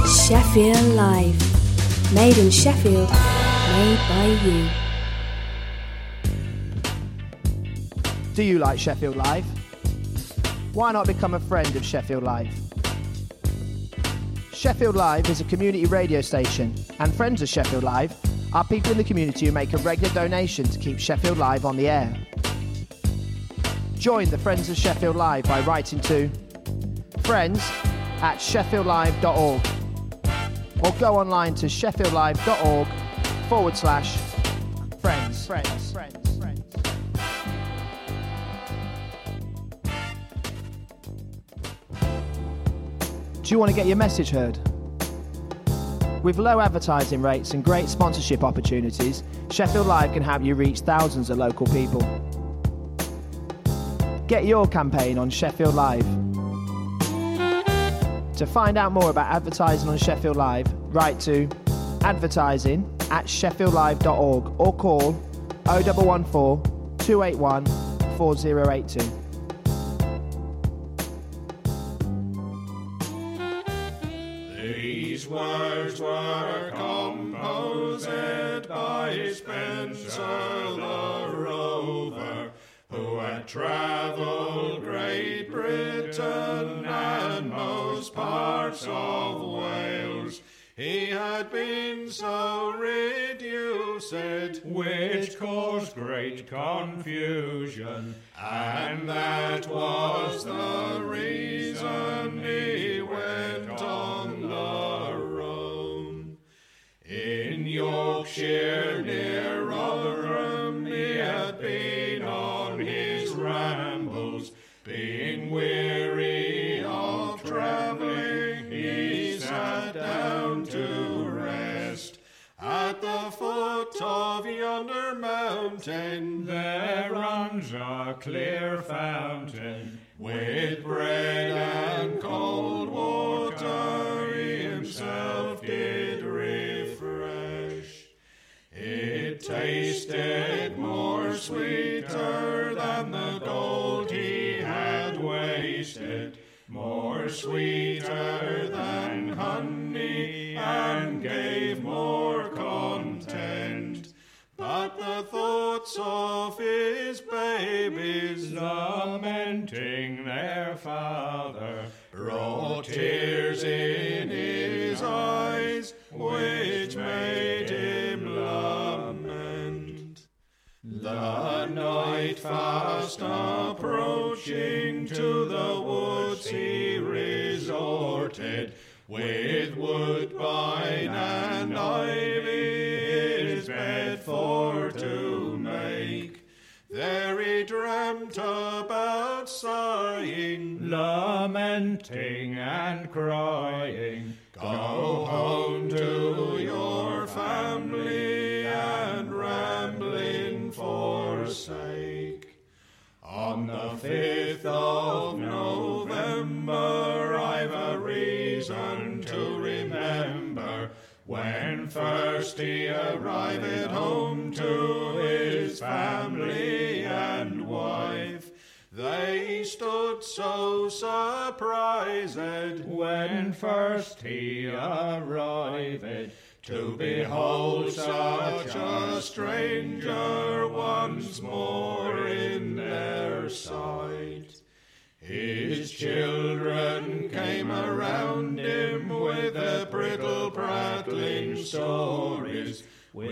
Sheffield Live. Made in Sheffield, made by you. Do you like Sheffield Live? Why not become a friend of Sheffield Live? Sheffield Live is a community radio station, and friends of Sheffield Live are people in the community who make a regular donation to keep Sheffield Live on the air. Join the Friends of Sheffield Live by writing to friends@sheffieldlive.org or go online to sheffieldlive.org/friends. Do you want to get your message heard? With low advertising rates and great sponsorship opportunities, Sheffield Live can help you reach thousands of local people. Get your campaign on Sheffield Live. To find out more about advertising on Sheffield Live, write to advertising@sheffieldlive.org or call 0114 281 4082. These words were composed by Spencer the Rover, who had travelled Great Britain and most parts of Wales. He had been so reduced, which caused great confusion, and that was the reason he went on the Rhone. In Yorkshire near Rotherham he had been on his rambles, being weary of travelling, he sat down to rest. At the foot of yonder mountain there runs a clear fountain, with bread and cold water he himself did refresh. It tasted more sweeter than the gold he had wasted, more sweeter than honey, and gave more content. But the thoughts of his babies, lamenting their father, brought tears in his eyes, which made him lament. The night fast approaching, to the woods he resorted, with woodbine and ivy his bed for to make. There he dreamt about sighing, lamenting and crying, "Go home to your family and rambling forsake." On the 5th of November I've a reason to remember, when first he arrived home to his family and wife. They stood so surprised when first he arrived, to behold such a stranger once more in their sight. His children came around him with their prittle prattling stories,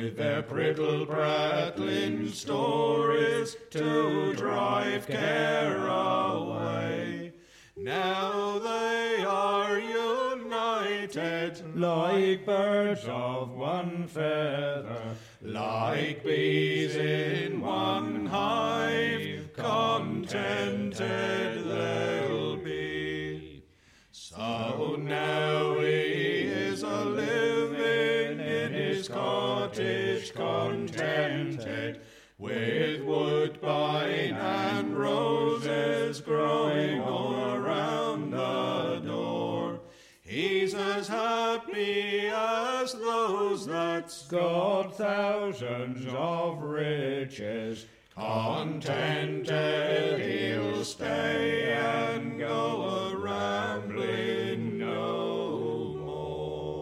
to drive care away. Now they are united, like birds of one feather, like bees in one hive, contented they'll be. So now he is a living in his cottage contented, with woodbine and roses growing all around the door. He's as happy as those that's got thousands of riches. Contented he'll stay and go a-rambling no more.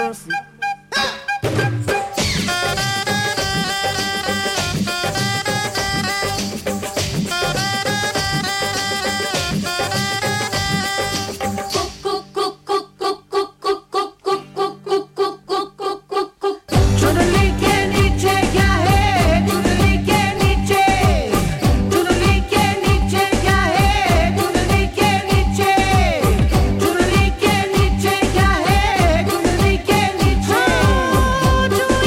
mercy. Do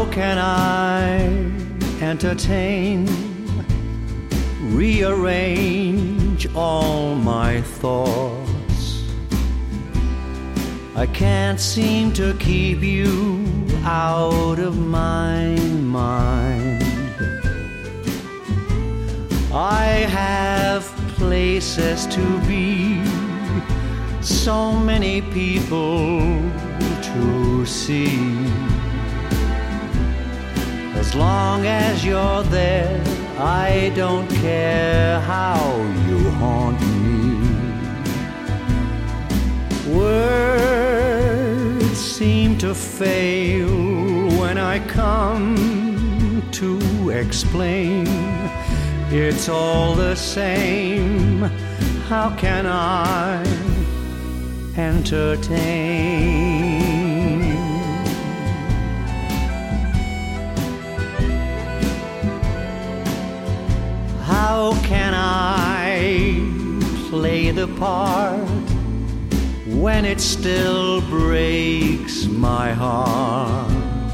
How can I entertain, rearrange all my thoughts? I can't seem to keep you out of my mind. I have places to be, so many people to see. As long as you're there, I don't care how you haunt me. Words seem to fail when I come to explain. It's all the same. How can I entertain? How can I play the part when it still breaks my heart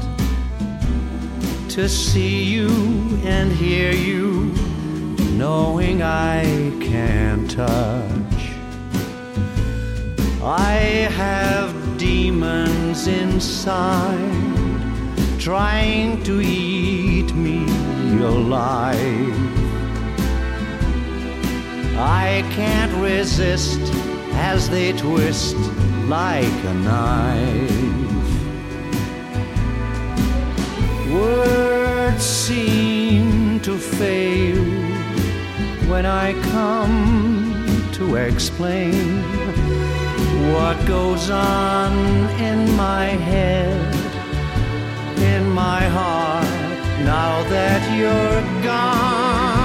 to see you and hear you, knowing I can't touch? I have demons inside trying to eat me alive. I can't resist as they twist like a knife. Words seem to fail when I come to explain what goes on in my head, in my heart, now that you're gone.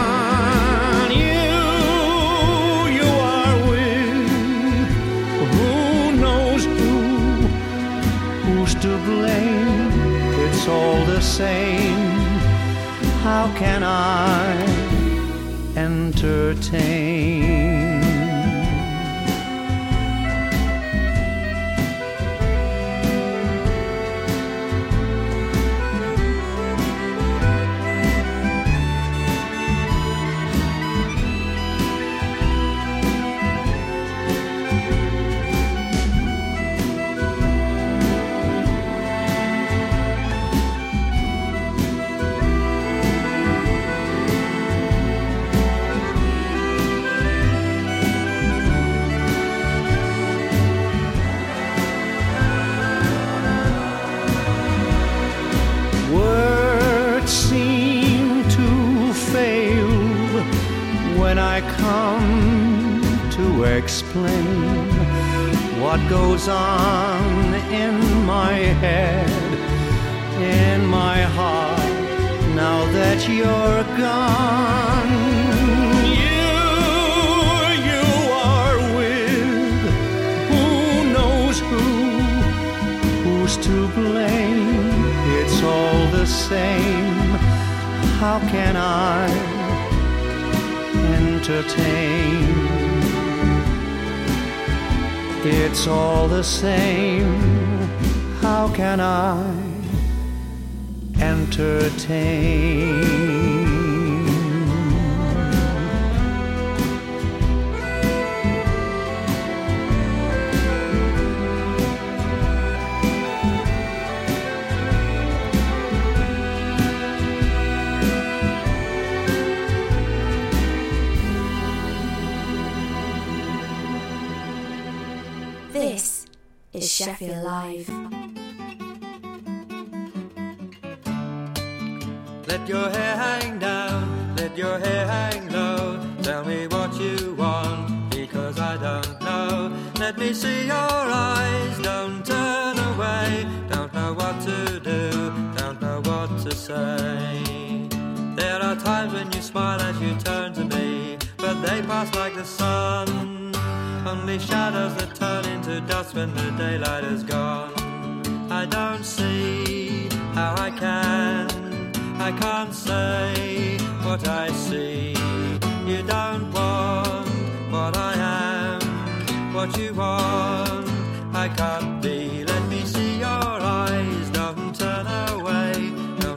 You are with who knows who's to blame. It's all the same. How can I entertain? Explain what goes on in my head, in my heart, now that you're gone. You are with who knows who's to blame. It's all the same. How can I entertain? It's all the same. How can I entertain? This is Sheffield Live. Let your hair hang down, let your hair hang low. Tell me what you want, because I don't know. Let me see your eyes, don't turn away. Don't know what to do, don't know what to say. There are times when you smile as you turn to me, but they pass like the sun. Only shadows that turn into dust when the daylight is gone. I don't see how I can't say what I see. You don't want what I am, what you want I can't be. Let me see your eyes, don't turn away.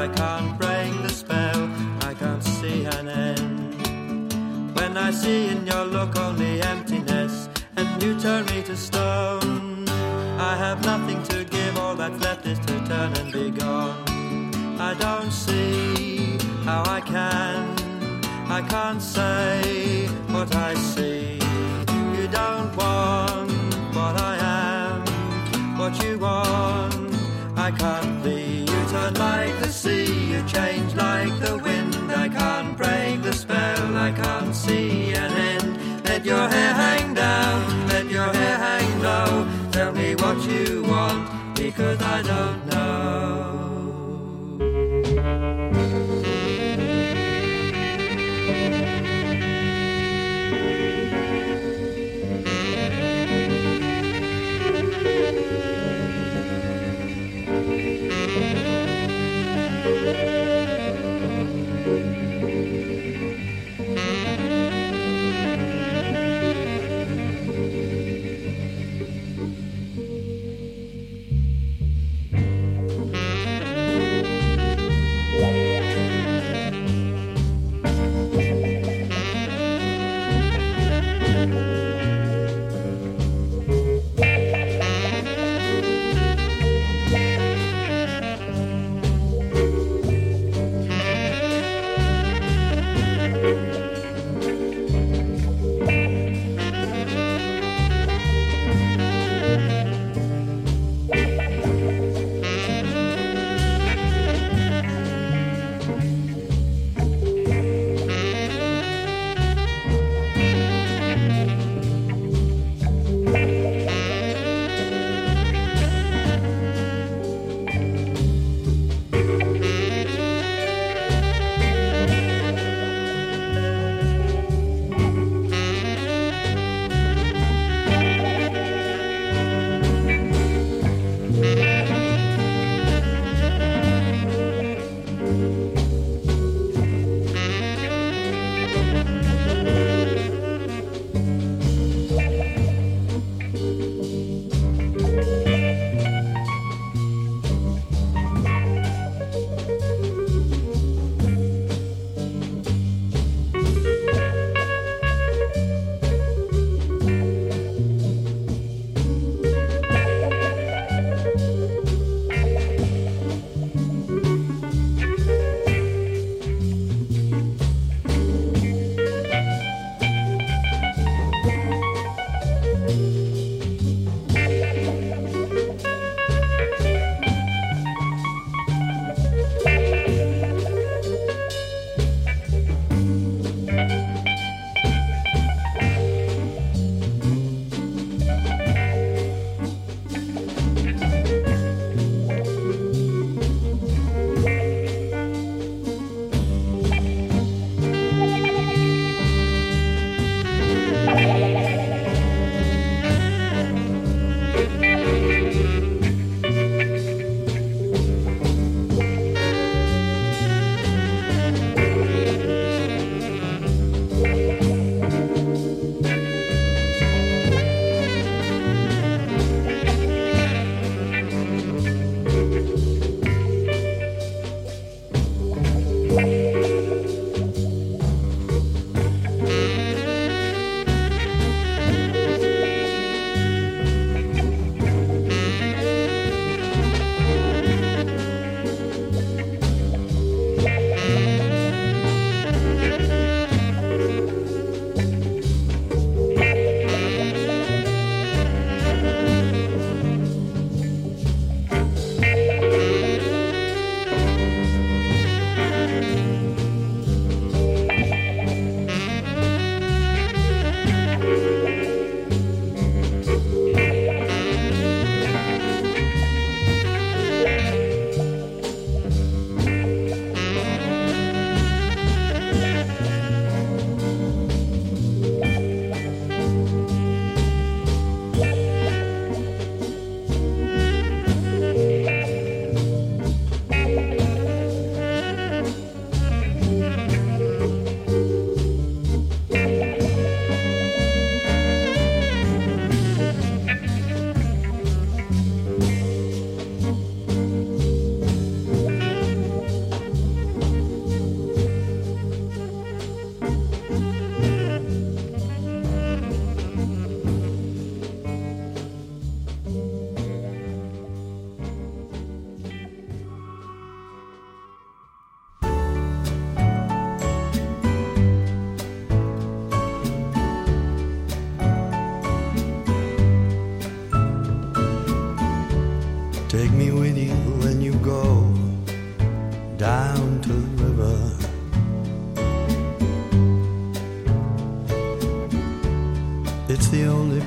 can't break the spell, I can't see an end. When I see in your look only emptiness, and you turn me to stone, I have nothing to give, all that's left is to turn and be gone. I don't see how I can't say what I see. You don't want what I am, what you want I can't be. You turn like the sea, you change like the wind. I can't break the spell, I can't see an end. Let your hair hang down, let your hair hang low. Tell me what you want, because I don't know.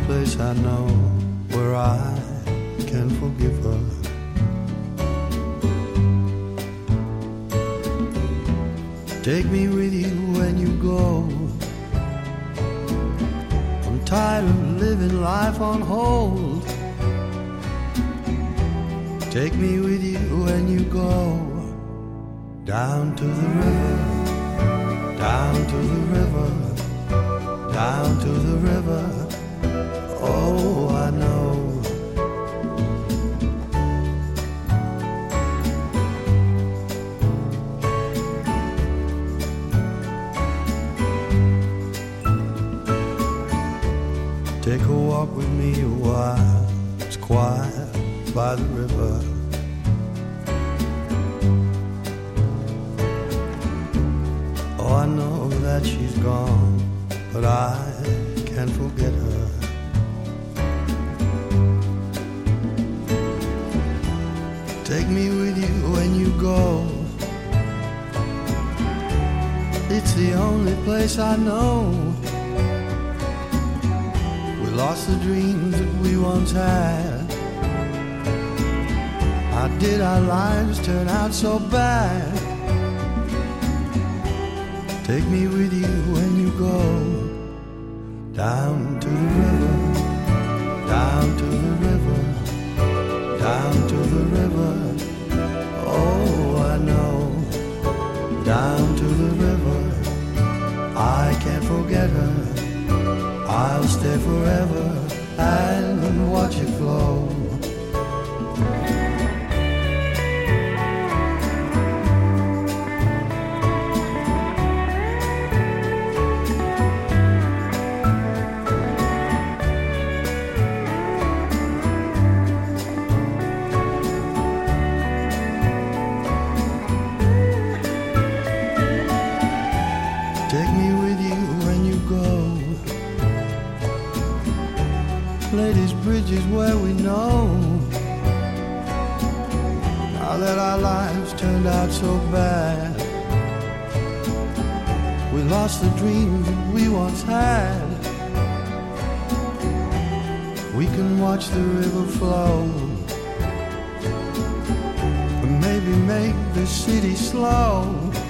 place I know where I can forgive her. Take me with you when you go. I'm tired of living life on hold. Take me with you when you go. Down to the river, down to the river, down to the river. Oh, I know. Take a walk with me a while. It's quiet by the river. Oh, I know that she's gone, but I can't forget her. Take me with you when you go. It's the only place I know. We lost the dreams that we once had. How did our lives turn out so bad? Take me with you when you go. Down to the river, down to the river, down to the river. Oh, I know. Down to the river, I can't forget her. I'll stay forever and watch it flow. Take me with you when you go. Ladies' Bridge is where we know. Now that our lives turned out so bad, we lost the dreams that we once had. We can watch the river flow, and maybe make the city slow.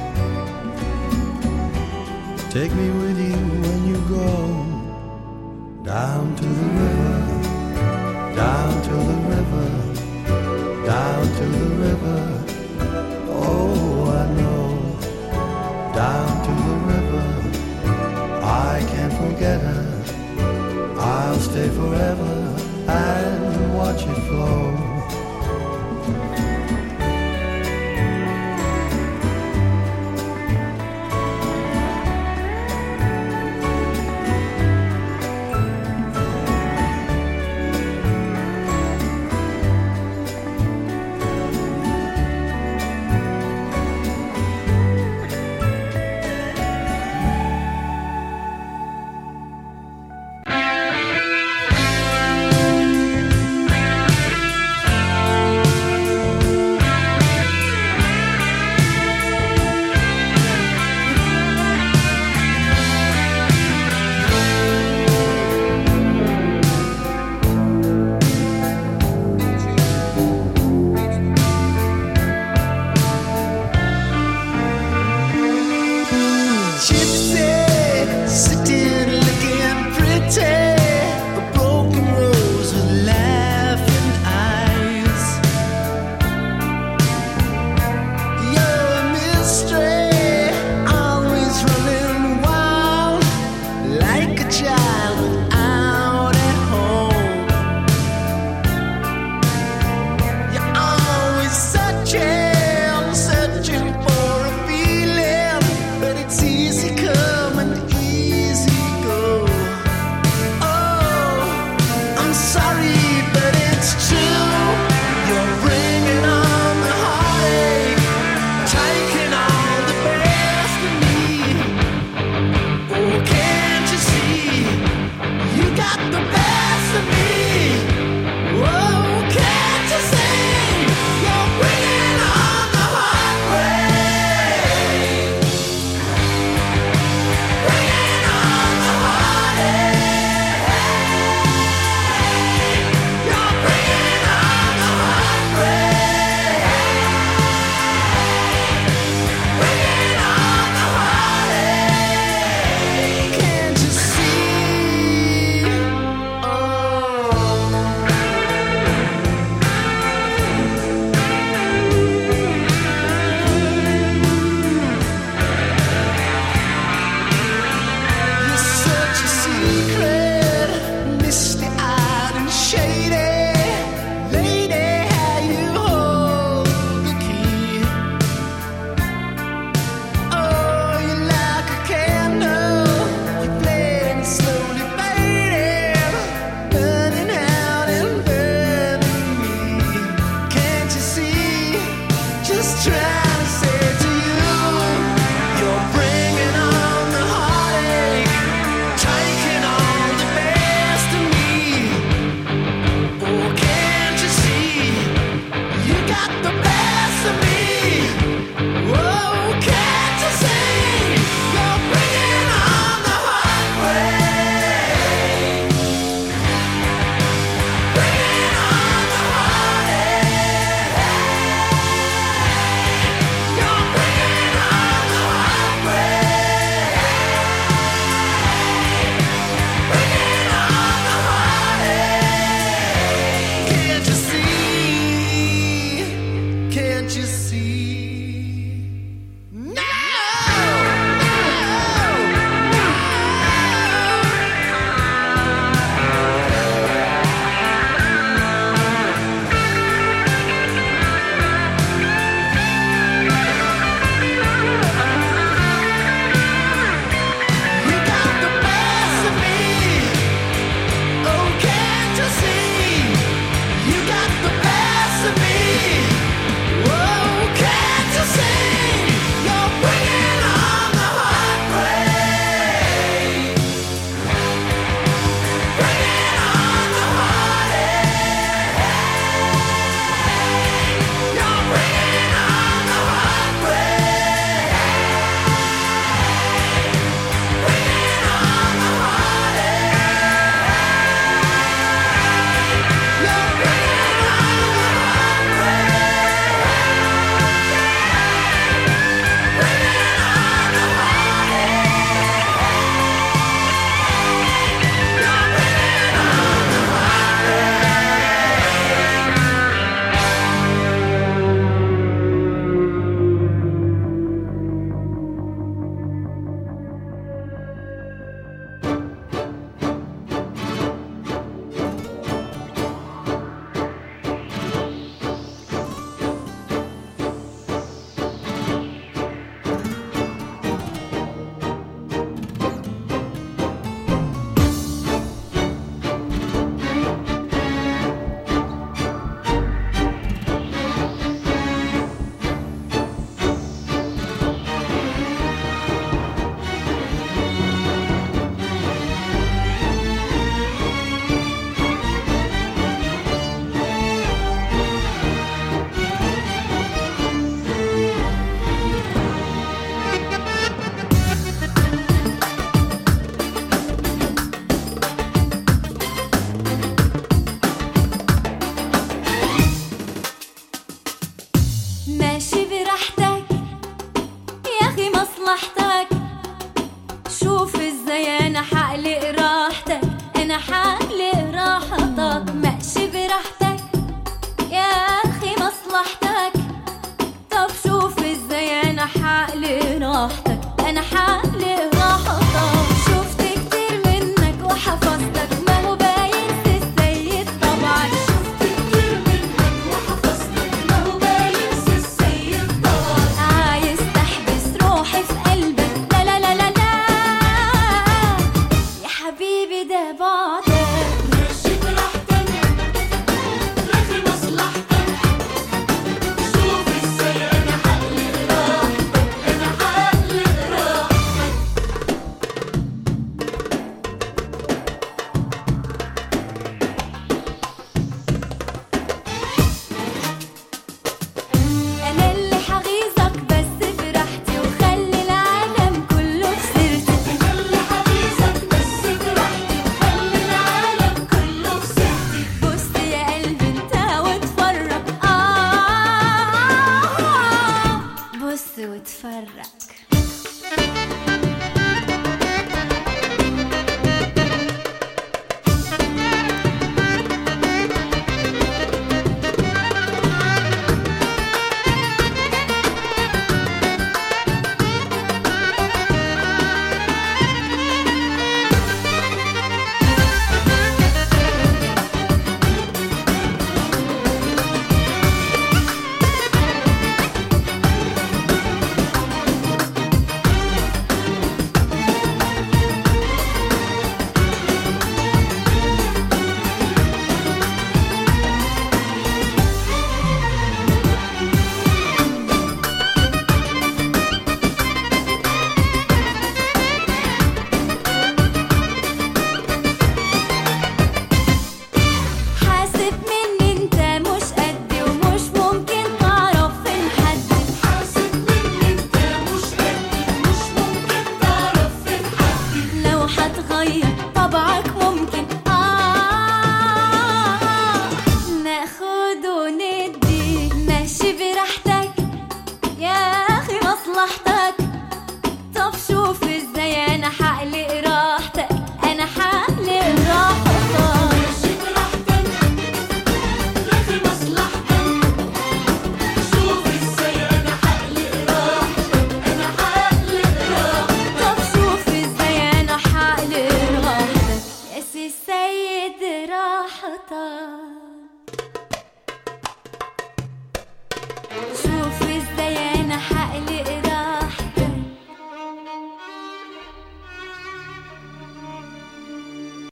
Take me with you when you go. Down to the river, down to the river, down to the river. Oh, I know. Down to the river, I can't forget her. I'll stay forever and watch it flow.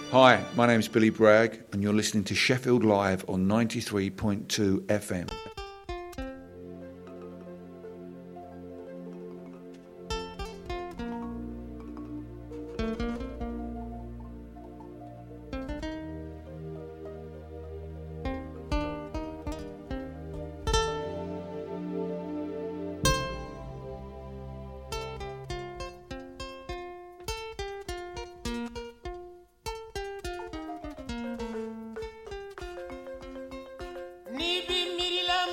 Hi, my name's Billy Bragg, and you're listening to Sheffield Live on 93.2 FM. Ni bi mirila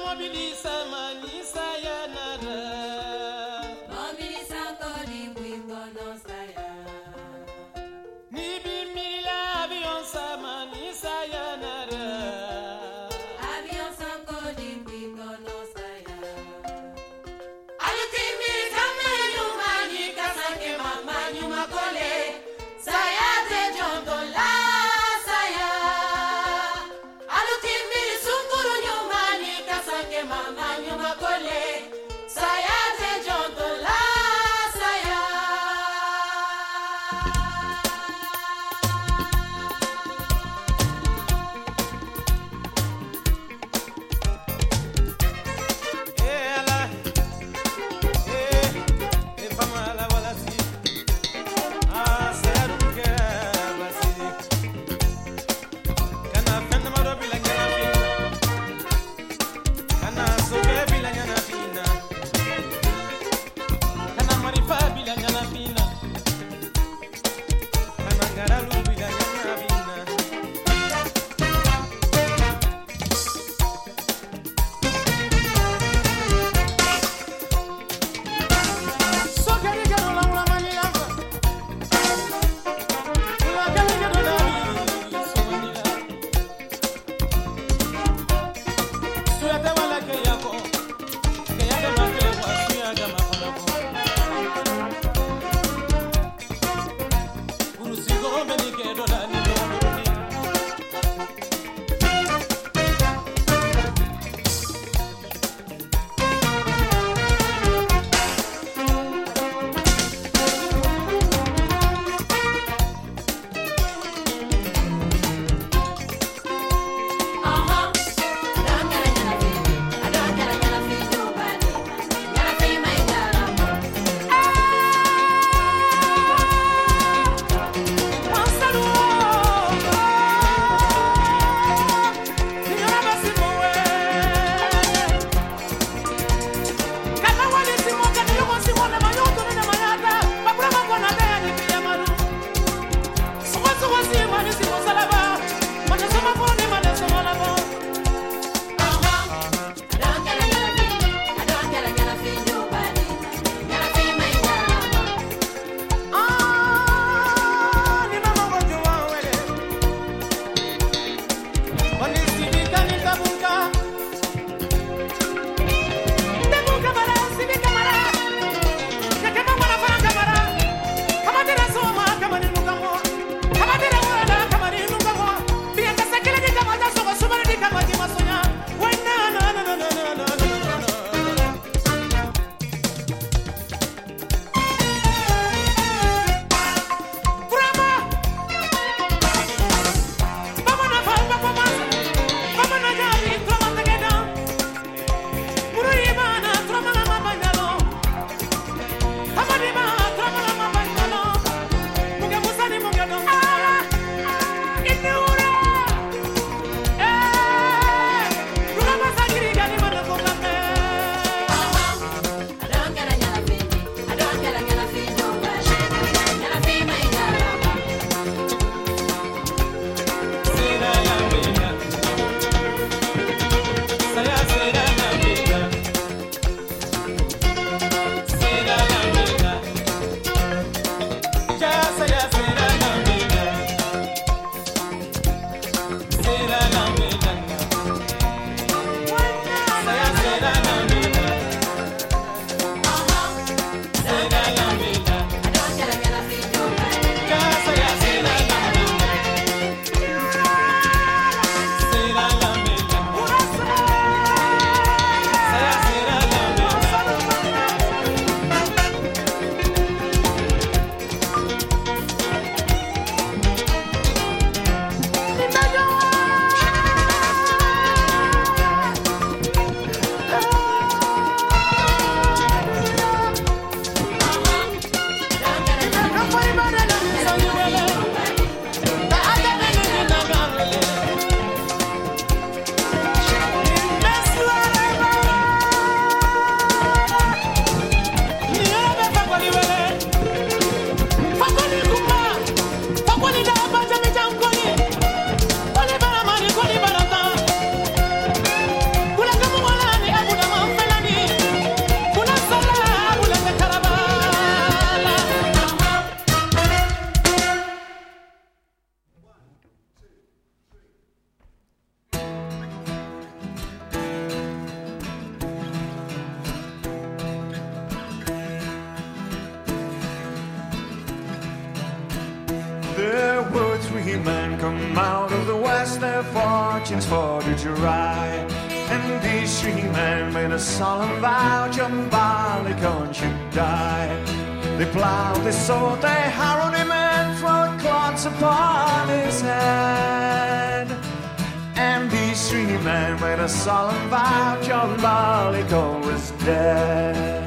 three men come out of the west, their fortunes for to try. And these three men made a solemn vow, John Barleycorn should die. They ploughed, they sowed, they harrowed him and throwed clods upon his head. And these three men made a solemn vow, John Barleycorn was dead.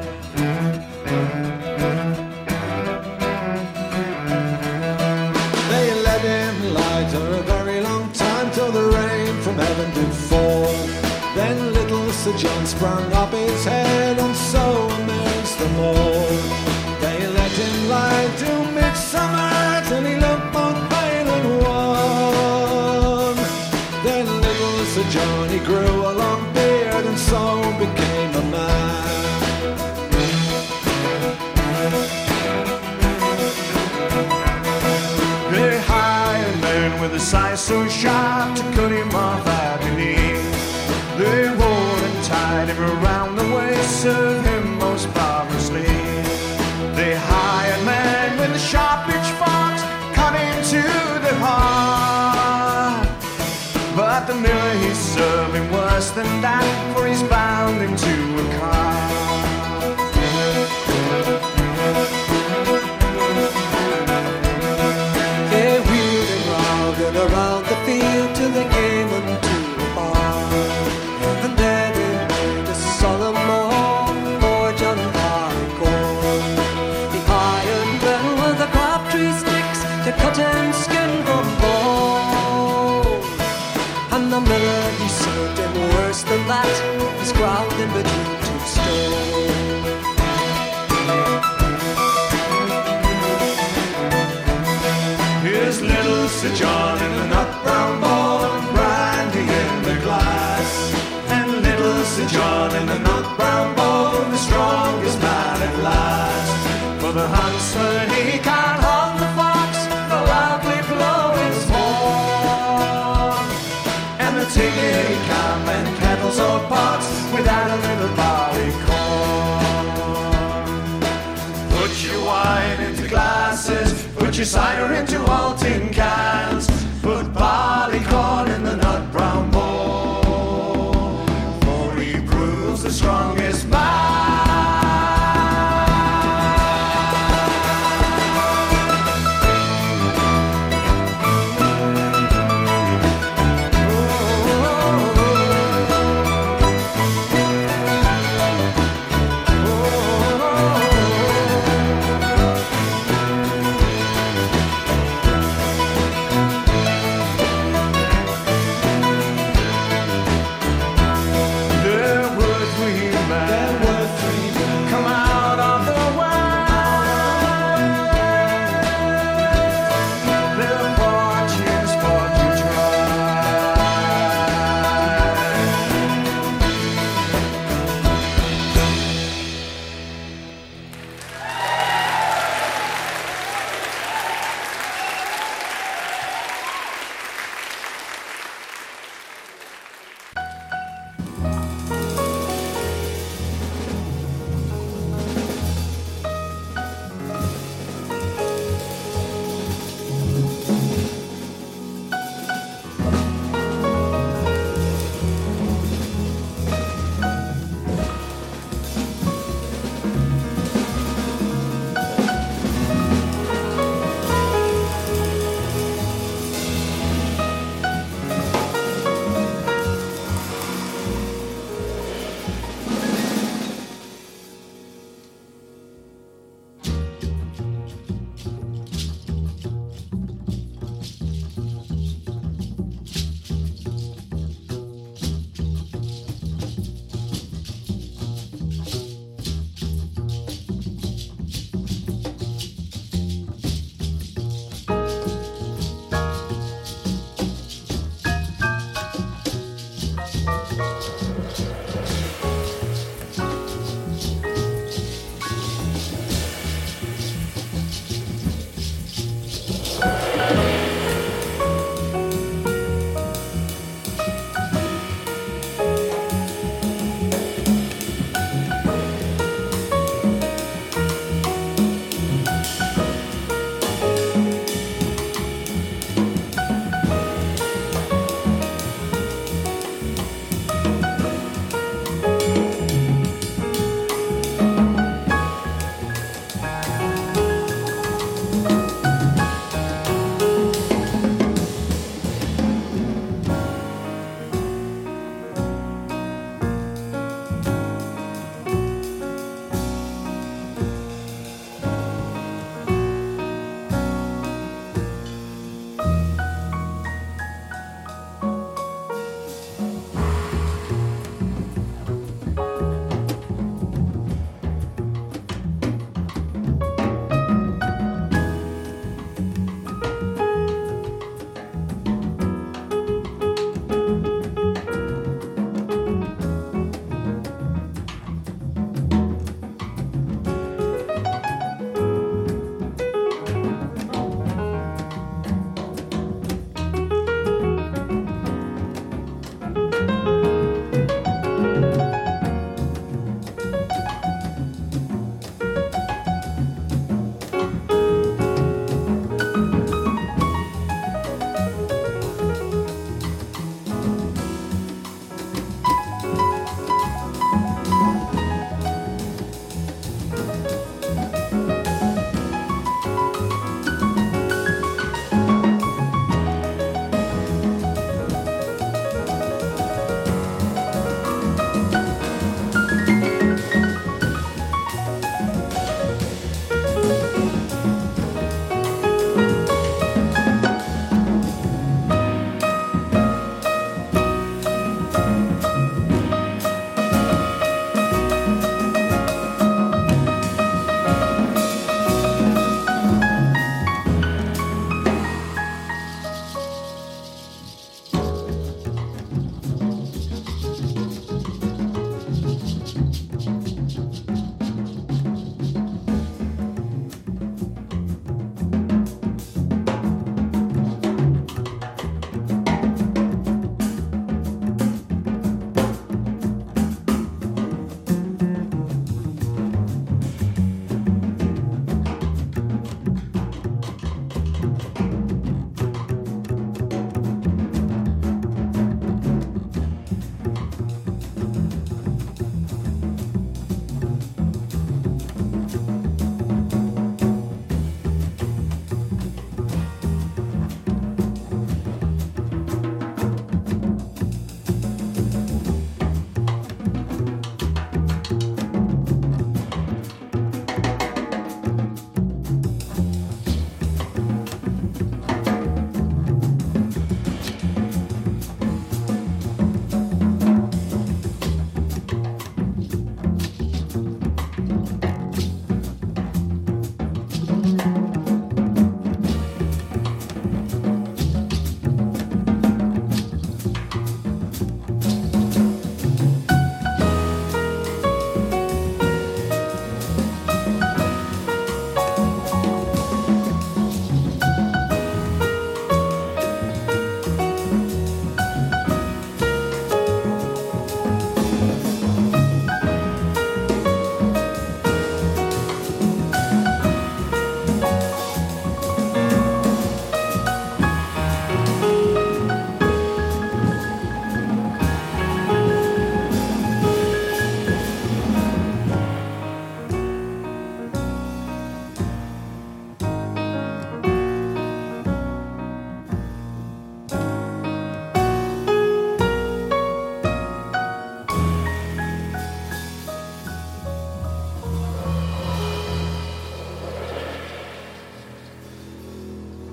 They let him lie for a very long time, till the rain from heaven did fall. Then little Sir John sprung up his head, and so amazed them all. They let him lie till midsummer, till he looked both pale and wan. Then little Sir John, he grew a long beard, and so became a man. They hired men with a size so sharp to cut him off at the knee. They wore and tied him around the waist, served him most barbarously. They hired men with the sharp pitchforks, cut him to the heart. But the miller, he served him worse than that, for he's bound him to a cart. They wheeled him round and around the field till they came unto a barn. And there they made a solemn oath for John Barleycorn. The iron men with the crabtree sticks to cut him skin from bone. And the miller, he served him worse than that, he's ground in between two stones. Here's little Sir John in the nut brown bowl, and brandy in the glass. And little Sir John in the nut brown bowl, the strongest man at last. For the huntsman, he can't hunt the fox, the loudly blow his horn. And the tigger, he can't mend kettles or pots without a little barley corn. Put your wine into glasses, put your cider into old tin cans, put barley corn in the nut brown bowl, for he proves the strongest man.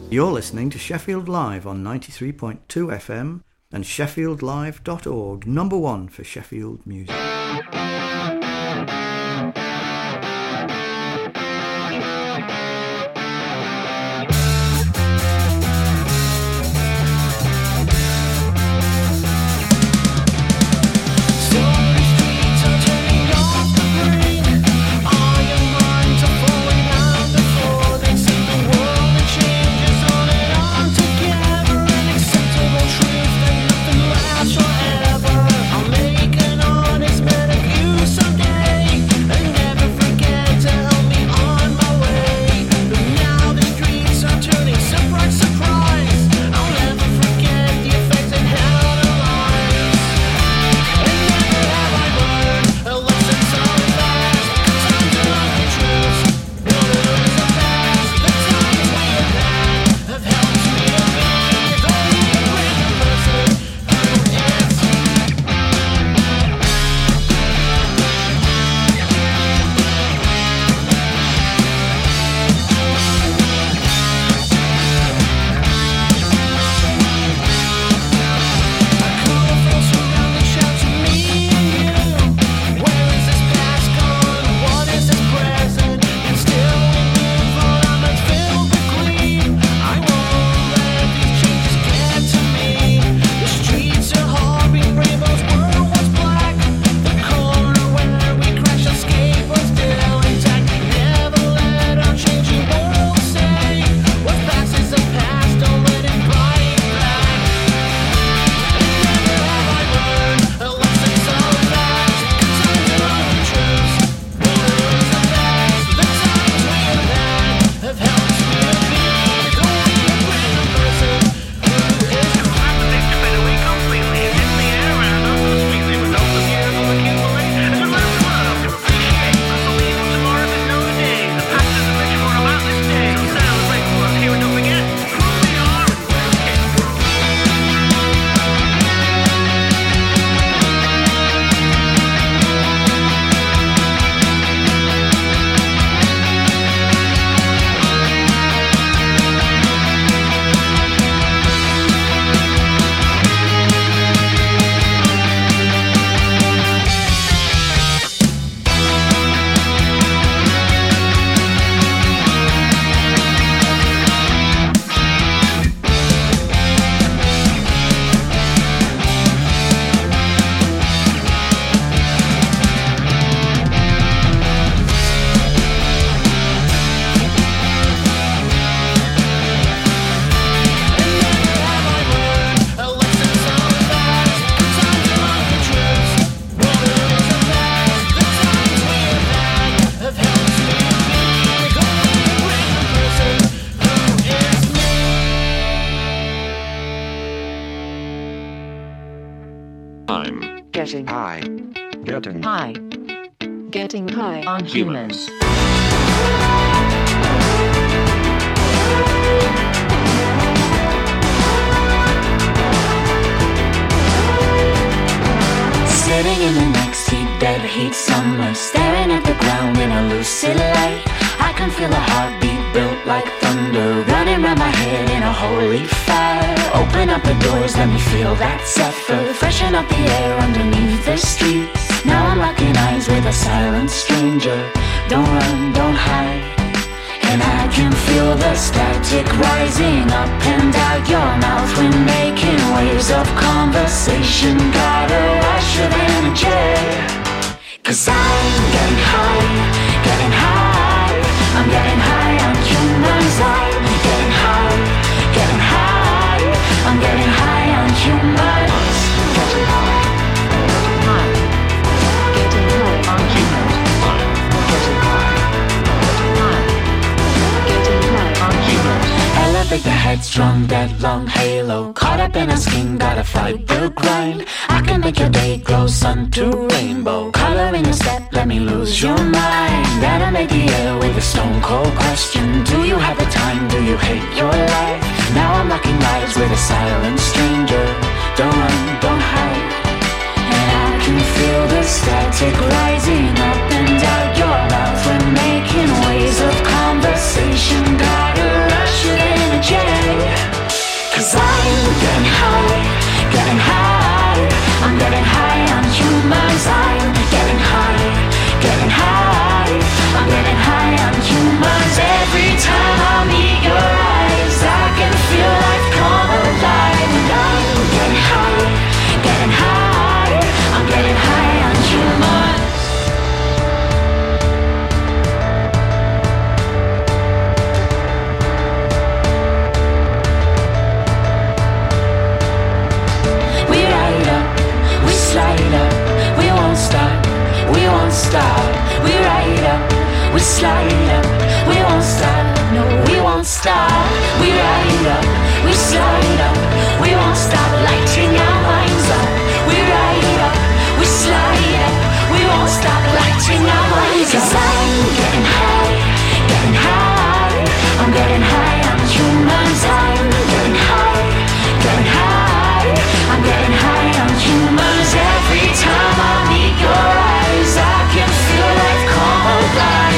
You're listening to Sheffield Live on 93.2 FM and sheffieldlive.org, number one for Sheffield music. Getting high. Getting high. Getting high on humans. Sitting in the next heat, dead heat summer, staring at the ground in a lucid light. I can feel a heartbeat built like thunder, running round my head in a holy fire. Open up the doors, let me feel that zephyr, freshen up the air underneath the streets. Now I'm locking eyes with a silent stranger. Don't run, don't hide. And I can feel the static rising up and out your mouth when making waves of conversation. Got a rush of energy, 'cause I'm getting high, getting high. I'm getting high on humans. I'm getting high, getting high. I'm getting high on humans. Getting high, getting high. Getting high on humans. Getting high, getting high. Getting high on humans. Elevate the headstrong, dead long halo. Caught up in a skin, gotta fight the grind. I can make your day glow, sun to rainbow. Color in your step, let me lose your mind. Animate the air with a stone cold question. Do you have the time? Do you hate your life? Now I'm locking eyes with a silent stranger. Don't run, don't hide. And I can feel the static rising up and out your mouth when making waves of conversation. Got a rush of energy. up, we slide up, we won't stop, no, we won't stop. We ride up, we slide up, we won't stop, lighting our minds up. We ride up, we slide up, we won't stop, lighting our minds up. 'Cause I